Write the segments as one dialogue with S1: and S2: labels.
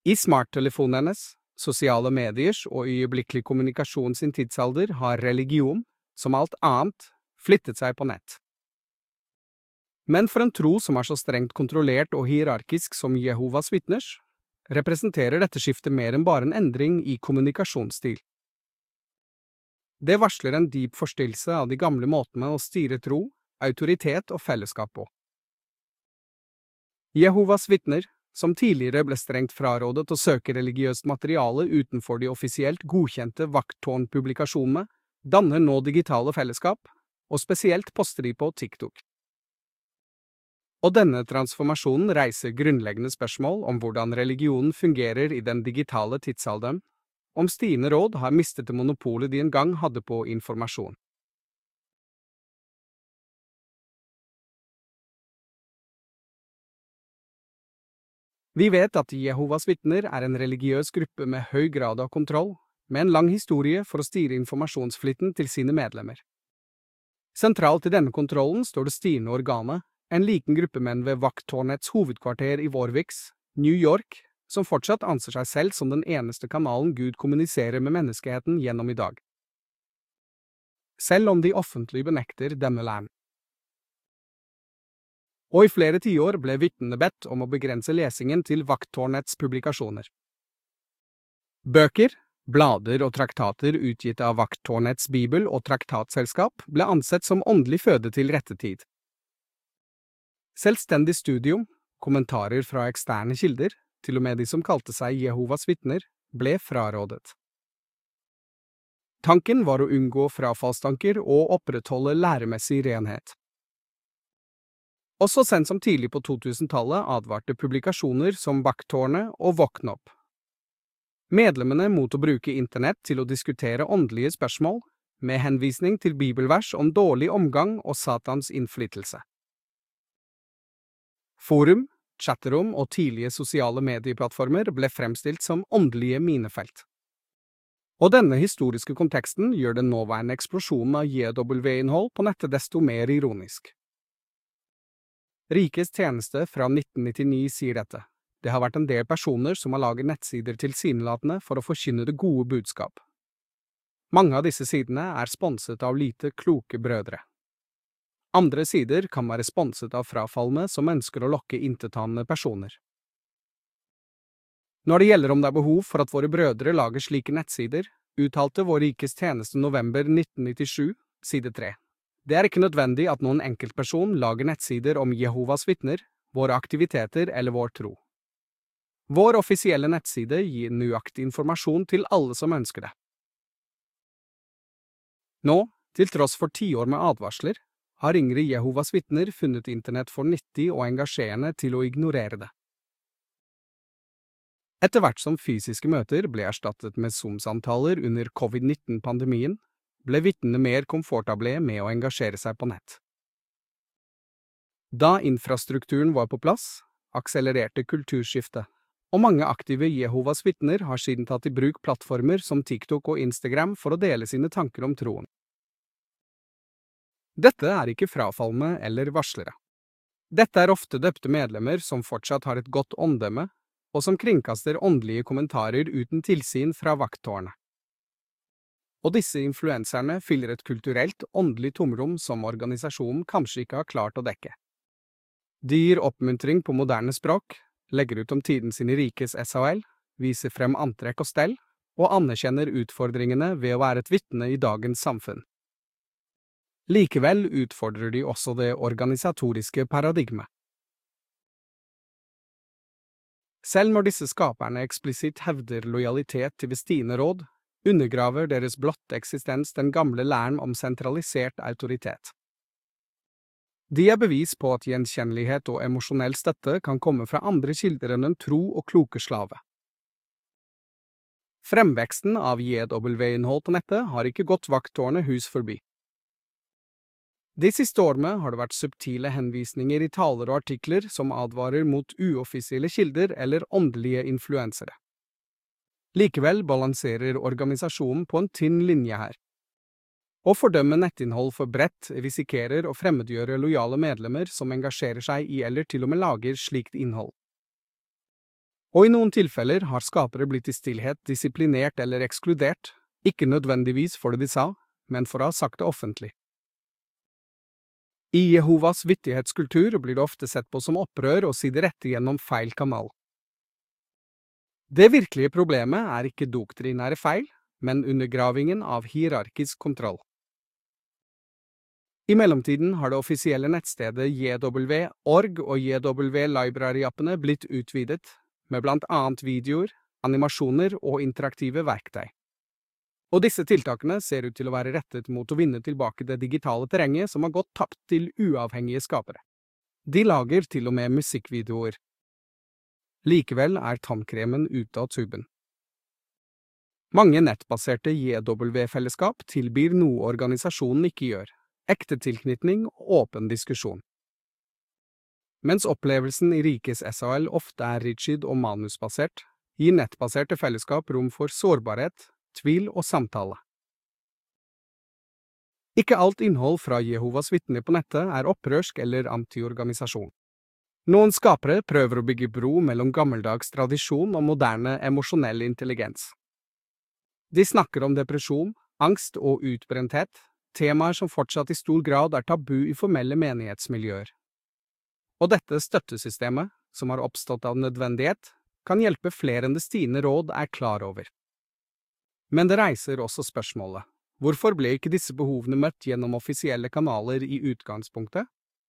S1: I smarttelefonenes, sosiale mediers og øyeblikkelig kommunikasjon sin tidsalder har religion, som alt annet, flyttet seg på nett. Men for en tro som er så strengt kontrollert og hierarkisk som Jehovas vitners, representerer dette skiftet mer enn bare en endring i kommunikasjonsstil. Det varsler en dyp forstillelse av de gamle måtene å styre tro, autoritet og fellesskap på. Jehovas vitner, som tidligere ble strengt frarådet å søke religiøst materiale utenfor de offisielt godkjente vakttårnpublikasjonene, danner nå digitale fellesskap, og spesielt poster de på TikTok. Og denne transformasjonen reiser grunnleggende spørsmål om hvordan religionen fungerer i den digitale tidsalderen, om stigende råd har mistet det monopolet de en gang hadde på informasjon. Vi vet at Jehovas vitner er en religiøs gruppe med høy grad av kontroll, med en lang historie for å styre informasjonsflyten til sine medlemmer. Sentralt i denne kontrollen står det styrende organet, en liten gruppe menn ved vakttårnets hovedkvarter i Warwicks, New York, som fortsatt anser seg selv som den eneste kanalen Gud kommuniserer med menneskeheten gjennom i dag. Selv om de offentlig benekter denne læren. Og i flere tiår ble vitnene bedt om å begrense lesingen til vakttårnets publikasjoner. Bøker, blader og traktater utgitt av vakttårnets bibel- og traktatselskap ble ansett som åndelig føde til rette tid. Selvstendig studium, kommentarer fra eksterne kilder, til og med de som kalte seg Jehovas vitner, ble frarådet. Tanken var å unngå frafallstanker og opprettholde læremessig renhet. Også sent som tidlig på 2000-tallet advarte publikasjoner som Vakttårnet og Våkn opp. Medlemmene mot å bruke internett til å diskutere åndelige spørsmål, med henvisning til bibelvers om dårlig omgang og Satans innflytelse. Forum, chatterom og tidlige sosiale medieplattformer ble fremstilt som åndelige minefelt. Og denne historiske konteksten gjør den nåværende eksplosjonen av JW-innhold på nettet desto mer ironisk. Rikes tjeneste fra 1999 sier dette. Det har vært en del personer som har laget nettsider tilsynelatende for å forkynne det gode budskap. Mange av disse sidene er sponset av lite kloke brødre. Andre sider kan være sponset av frafalne som ønsker å lokke intetanende personer. Når det gjelder om det er behov for at våre brødre lager slike nettsider, uttalte Vår Rikes Tjeneste november 1997, side 3. Det er ikke nødvendig at noen enkeltperson lager nettsider om Jehovas vitner, våre aktiviteter eller vår tro. Vår offisielle nettside gir nøyaktig informasjon til alle som ønsker det. Nå, til tross for 10 år med advarsler, har yngre Jehovas vitner funnet internett for nyttig og engasjerende til å ignorere det. Etter hvert som fysiske møter ble erstattet med Zoom-samtaler under covid-19-pandemien, ble vitnene mer komfortable med å engasjere seg på nett. Da infrastrukturen var på plass, akselererte kulturskiftet, og mange aktive Jehovas vitner har siden tatt i bruk plattformer som TikTok og Instagram for å dele sine tanker om troen. Dette er ikke frafalne eller varslere. Dette er ofte døpte medlemmer som fortsatt har et godt omdømme, og som kringkaster åndelige kommentarer uten tilsyn fra vakttårnet. Og disse influenserne fyller et kulturelt, åndelig tomrom som organisasjonen kanskje ikke har klart å dekke. De gir oppmuntring på moderne språk, legger ut om tiden sin i Rikes SHL, viser frem antrekk og stell, og anerkjenner utfordringene ved å være et vitne i dagens samfunn. Likevel utfordrer de også det organisatoriske paradigmet. Selv når disse skaperne eksplisitt hevder lojalitet til stigende råd, undergraver deres blotte eksistens den gamle læren om sentralisert autoritet. De er bevis på at gjenkjennelighet og emosjonell støtte kan komme fra andre kilder enn en tro og kloke slave. Fremveksten av JW-innhold på nettet har ikke gått vakttårnet hus forbi. De siste årene har det vært subtile henvisninger i taler og artikler som advarer mot uoffisielle kilder eller åndelige influensere. Likevel balanserer organisasjonen på en tynn linje her. Å fordømme nettinnhold for bredt risikerer å fremmedgjøre lojale medlemmer som engasjerer seg i eller til og med lager slikt innhold. Og i noen tilfeller har skapere blitt i stillhet disiplinert eller ekskludert, ikke nødvendigvis for det de sa, men for å ha sagt det offentlig. I Jehovas vittighetskultur blir det ofte sett på som opprør å si det rette gjennom feil kanal. Det virkelige problemet er ikke doktrinære feil, men undergravingen av hierarkisk kontroll. I mellomtiden har det offisielle nettstedet JW.org og JW Library-appene blitt utvidet, med blant annet videoer, animasjoner og interaktive verktøy. Og disse tiltakene ser ut til å være rettet mot å vinne tilbake det digitale terrenget som har gått tapt til uavhengige skapere. De lager til og med musikkvideoer. Likevel er tannkremen ute av tuben. Mange nettbaserte JW-fellesskap tilbyr noe organisasjonen ikke gjør, ekte tilknytning og åpen diskusjon. Mens opplevelsen i Rikes SAL ofte er rigid og manusbasert, gir nettbaserte fellesskap rom for sårbarhet, tvil og samtale. Ikke alt innhold fra Jehovas vitner på nettet er opprørsk eller antiorganisasjon. Noen skapere prøver å bygge bro mellom gammeldags tradisjon og moderne emosjonell intelligens. De snakker om depresjon, angst og utbrenthet, temaer som fortsatt i stor grad er tabu i formelle menighetsmiljøer. Og dette støttesystemet, som har oppstått av nødvendighet, kan hjelpe flere enn det Stine Råd er klar over. Men det reiser også spørsmålet: hvorfor ble ikke disse behovene møtt gjennom offisielle kanaler i utgangspunktet?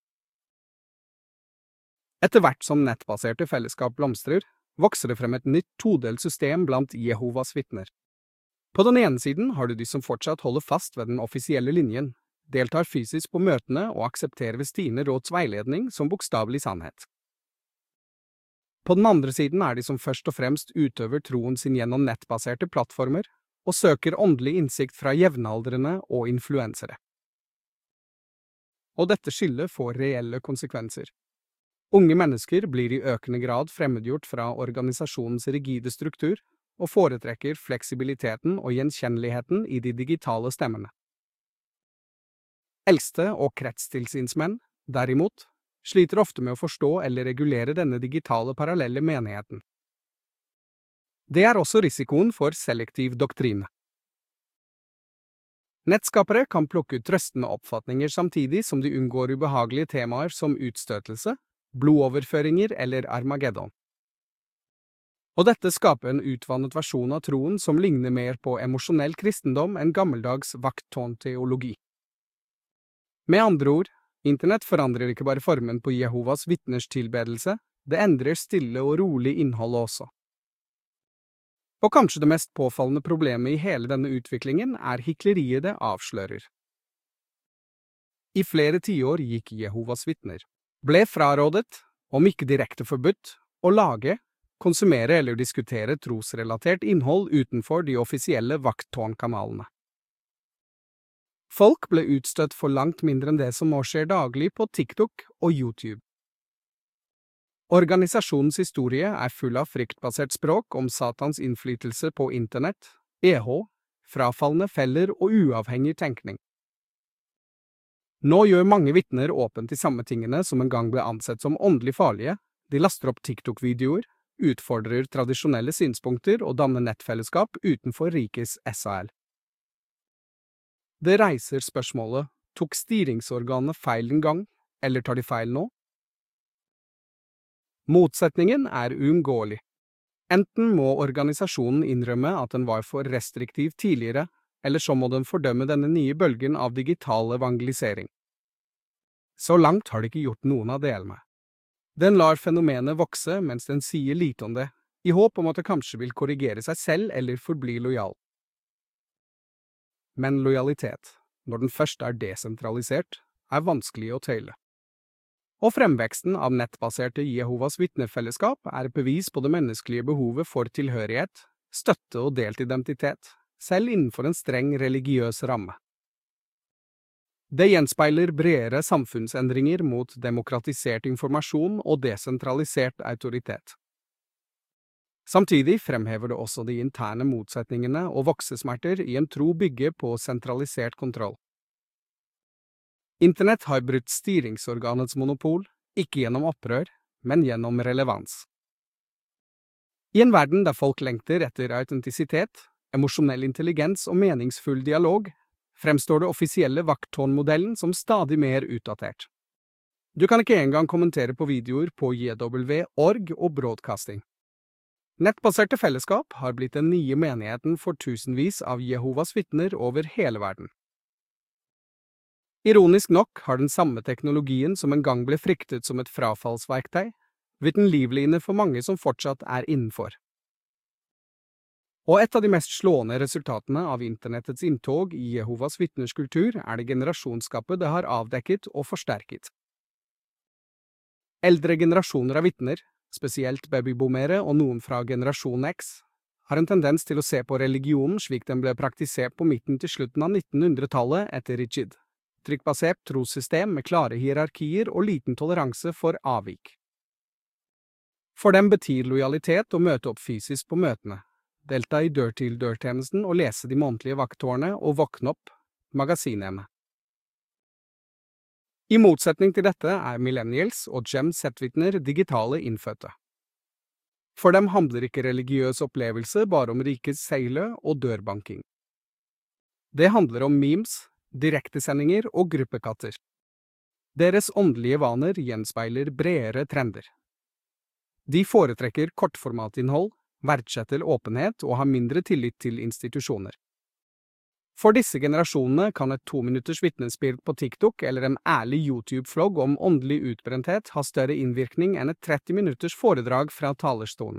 S1: Etter hvert som nettbaserte fellesskap blomstrer, vokser det frem et nytt todelt system blant Jehovas vitner. På den ene siden har du de som fortsatt holder fast ved den offisielle linjen, deltar fysisk på møtene og aksepterer Stine Råds veiledning som bokstavelig sannhet. På den andre siden er de som først og fremst utøver troen sin gjennom nettbaserte plattformer, og søker åndelig innsikt fra jevnaldrende og influensere. Og dette skillet får reelle konsekvenser. Unge mennesker blir i økende grad fremmedgjort fra organisasjonens rigide struktur, og foretrekker fleksibiliteten og gjenkjenneligheten i de digitale stemmene. Eldste og kretstilsynsmenn, derimot, sliter ofte med å forstå eller regulere denne digitale parallelle menigheten. Det er også risikoen for selektiv doktrine. Nettskapere kan plukke ut trøstende oppfatninger samtidig som de unngår ubehagelige temaer som utstøtelse, blodoverføringer eller Armageddon. Og dette skaper en utvannet versjon av troen som ligner mer på emosjonell kristendom enn gammeldags vakttårnteologi. Med andre ord, internett forandrer ikke bare formen på Jehovas vitners tilbedelse, det endrer stille og rolig innholdet også. Og kanskje det mest påfallende problemet i hele denne utviklingen er hykleriet det avslører. I flere tiår gikk Jehovas vitner, ble frarådet, om ikke direkte forbudt, å lage, konsumere eller diskutere trosrelatert innhold utenfor de offisielle vakttårnkanalene. Folk ble utstøtt for langt mindre enn det som nå skjer daglig på TikTok og YouTube. Organisasjonens historie er full av fryktbasert språk om Satans innflytelse på internett, frafallende feller og uavhengig tenkning. Nå gjør mange vitner åpent de samme tingene som en gang ble ansett som åndelig farlige, de laster opp TikTok-videoer, utfordrer tradisjonelle synspunkter og danner nettfellesskap utenfor Rikes SAL. Det reiser spørsmålet: tok styringsorganet feil en gang, eller tar de feil nå? Motsetningen er uunngåelig. Enten må organisasjonen innrømme at den var for restriktiv tidligere, eller så må den fordømme denne nye bølgen av digital evangelisering. Så langt har de ikke gjort noen av delene. Den lar fenomenet vokse mens den sier lite om det, i håp om at det kanskje vil korrigere seg selv eller forbli lojal. Men lojalitet, når den først er desentralisert, er vanskelig å tøyle. Og fremveksten av nettbaserte Jehovas vitnefellesskap er et bevis på det menneskelige behovet for tilhørighet, støtte og delt identitet, selv innenfor en streng religiøs ramme. Det gjenspeiler bredere samfunnsendringer mot demokratisert informasjon og desentralisert autoritet. Samtidig fremhever det også de interne motsetningene og voksesmerter i en tro bygget på sentralisert kontroll. Internett har brutt styringsorganets monopol, ikke gjennom opprør, men gjennom relevans. I en verden der folk lengter etter autentisitet, emosjonell intelligens og meningsfull dialog, fremstår det offisielle vakttårnmodellen som stadig mer utdatert. Du kan ikke engang kommentere på videoer på JW.org og broadcasting. Nettbaserte fellesskap har blitt den nye menigheten for tusenvis av Jehovas vitner over hele verden. Ironisk nok har den samme teknologien som en gang ble fryktet som et frafallsverktøy, blitt en livline for mange som fortsatt er innenfor. Og et av de mest slående resultatene av internettets inntog i Jehovas vitners kultur er det generasjonsgapet det har avdekket og forsterket. Eldre generasjoner av vitner, spesielt babyboomere og noen fra generasjon X, har en tendens til å se på religionen slik den ble praktisert på midten til slutten av 1900-tallet etter Richid. Trykkbasert trossystem med klare hierarkier og liten toleranse for avvik. For dem betyr lojalitet å møte opp fysisk på møtene, delta i dør-til-dør-tjenesten og lese de månedlige vakttårnene og våkne opp, magasinene. I motsetning til dette er millennials og Gen Z-vitner digitale innfødte. For dem handler ikke religiøs opplevelse bare om rikets seile og dørbanking. Det handler om memes, direktesendinger og gruppekatter. Deres åndelige vaner gjenspeiler bredere trender. De foretrekker kortformatinnhold, verdsetter åpenhet og har mindre tillit til institusjoner. For disse generasjonene kan et 2-minutters vitnesbyrd på TikTok eller en ærlig YouTube-vlogg om åndelig utbrenthet ha større innvirkning enn et 30-minutters foredrag fra talerstolen.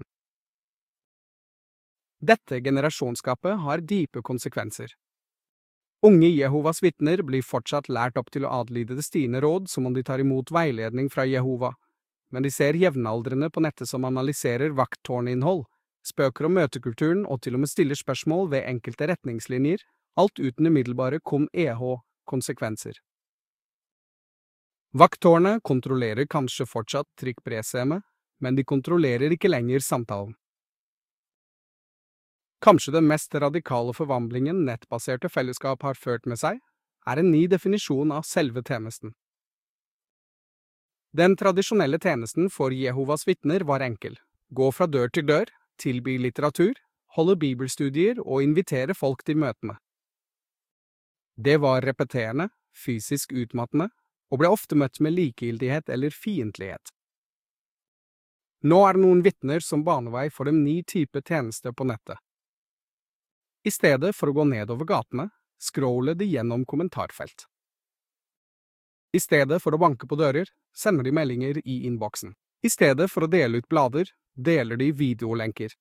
S1: Dette generasjonsgapet har dype konsekvenser. Unge Jehovas vitner blir fortsatt lært opp til å adlyde det stiende råd som om de tar imot veiledning fra Jehova, men de ser jevnaldrende på nettet som analyserer vakttårninnhold, spøker om møtekulturen og til og med stiller spørsmål ved enkelte retningslinjer, alt uten umiddelbare konsekvenser. Vakttårnet kontrollerer kanskje fortsatt trykkbrevsystemet, men de kontrollerer ikke lenger samtalen. Kanskje den mest radikale forvandlingen nettbaserte fellesskap har ført med seg, er en ny definisjon av selve tjenesten. Den tradisjonelle tjenesten for Jehovas vitner var enkel: gå fra dør til dør, tilby litteratur, holde bibelstudier og invitere folk til møtene. Det var repeterende, fysisk utmattende, og ble ofte møtt med likegyldighet eller fiendtlighet. Nå er det noen vitner som baner vei for en ny type tjeneste på nettet. I stedet for å gå nedover gatene, scroller de gjennom kommentarfelt. I stedet for å banke på dører, sender de meldinger i innboksen. I stedet for å dele ut blader, deler de videolenker.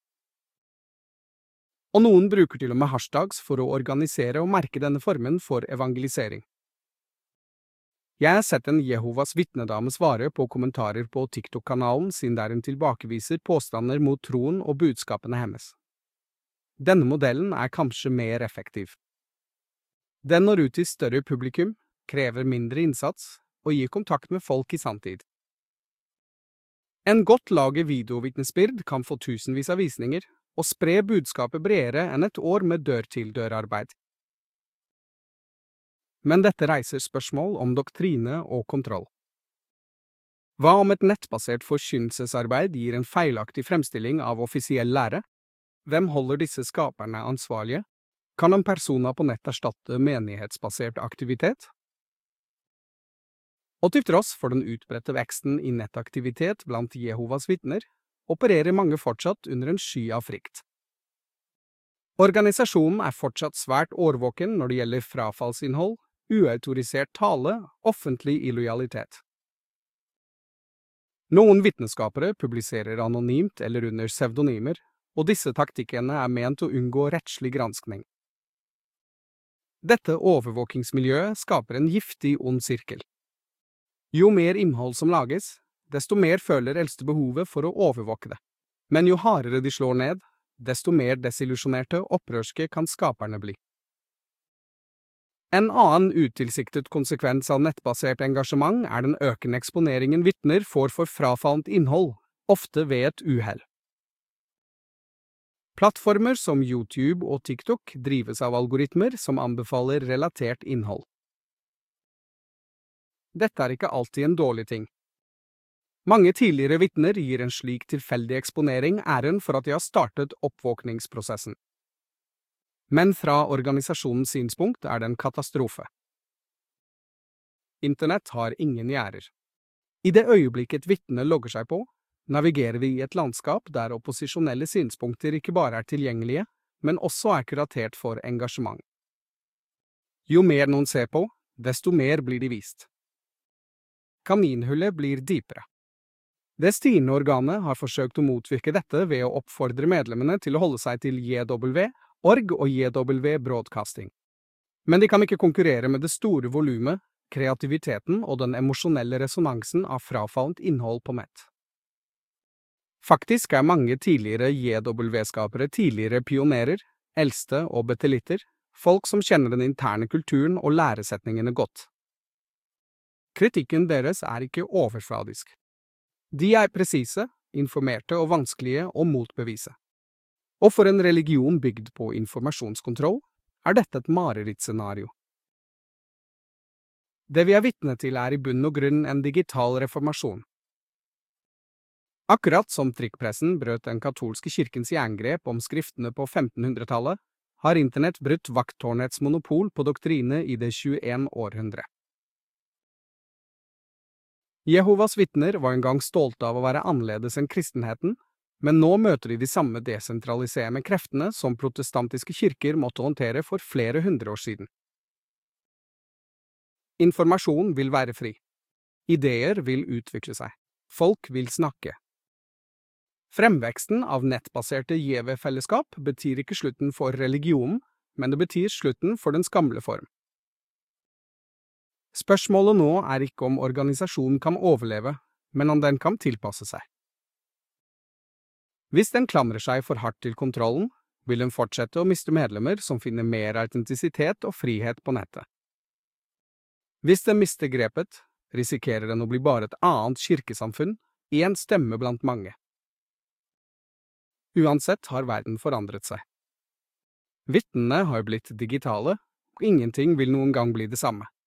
S1: Og noen bruker til og med hashtags for å organisere og merke denne formen for evangelisering. Jeg har sett en Jehovas vitnedame svare på kommentarer på TikTok-kanalen sin der hun tilbakeviser påstander mot troen og budskapene hennes. Denne modellen er kanskje mer effektiv. Den når ut til større publikum, krever mindre innsats og gir kontakt med folk i sanntid. En godt laget videovitnesbyrd kan få tusenvis av visninger, og spre budskapet bredere enn et år med dør-til-dør-arbeid. Men dette reiser spørsmål om doktrine og kontroll. Hva om et nettbasert forkynnelsesarbeid gir en feilaktig fremstilling av offisiell lære? Hvem holder disse skaperne ansvarlige? Kan en persona på nett erstatte menighetsbasert aktivitet? Og til tross for den utbredte veksten i nettaktivitet blant Jehovas vitner, opererer mange fortsatt under en sky av frykt. Organisasjonen er fortsatt svært årvåken når det gjelder frafallsinnhold, uautorisert tale, offentlig illojalitet. Noen vitneskapere publiserer anonymt eller under pseudonymer, og disse taktikkene er ment å unngå rettslig granskning. Dette overvåkingsmiljøet skaper en giftig ond sirkel. Jo mer innhold som lages, desto mer føler eldste behovet for å overvåke det. Men jo hardere de slår ned, desto mer desillusjonerte og opprørske kan skaperne bli. En annen utilsiktet konsekvens av nettbasert engasjement er den økende eksponeringen vitner får for frafallent innhold, ofte ved et uhell. Plattformer som YouTube og TikTok drives av algoritmer som anbefaler relatert innhold. Dette er ikke alltid en dårlig ting. Mange tidligere vitner gir en slik tilfeldig eksponering æren for at de har startet oppvåkningsprosessen. Men fra organisasjonens synspunkt er det en katastrofe. Internett har ingen gjerder. I det øyeblikket vitnet logger seg på, navigerer vi i et landskap der opposisjonelle synspunkter ikke bare er tilgjengelige, men også er kuratert for engasjement. Jo mer noen ser på, desto mer blir de vist. Kaninhullet blir dypere. Det stigende organet har forsøkt å motvirke dette ved å oppfordre medlemmene til å holde seg til JW.org og JW Broadcasting. Men de kan ikke konkurrere med det store volumet, kreativiteten og den emosjonelle resonansen av frafallent innhold på nett. Faktisk er mange tidligere JW-skapere tidligere pionerer, eldste og betelitter, folk som kjenner den interne kulturen og læresetningene godt. Kritikken deres er ikke overfladisk. De er presise, informerte og vanskelige å motbevise. Og for en religion bygd på informasjonskontroll, er dette et marerittscenario. Det vi er vitne til er i bunn og grunn en digital reformasjon. Akkurat som trykkpressen brøt den katolske kirkens jerngrep om skriftene på 1500-tallet, har internett brutt vakttårnets monopol på doktrine i det 21. århundre. Jehovas vitner var en gang stolte av å være annerledes enn kristenheten, men nå møter de samme desentraliserende kreftene som protestantiske kirker måtte håndtere for flere hundre år siden. Informasjon vil være fri. Ideer vil utvikle seg. Folk vil snakke. Fremveksten av nettbaserte JW-fellesskap betyr ikke slutten for religionen, men det betyr slutten for dens gamle form. Spørsmålet nå er ikke om organisasjonen kan overleve, men om den kan tilpasse seg. Hvis den klamrer seg for hardt til kontrollen, vil den fortsette å miste medlemmer som finner mer autentisitet og frihet på nettet. Hvis den mister grepet, risikerer den å bli bare et annet kirkesamfunn, en stemme blant mange. Uansett har verden forandret seg. Vitnene har blitt digitale, og ingenting vil noen gang bli det samme.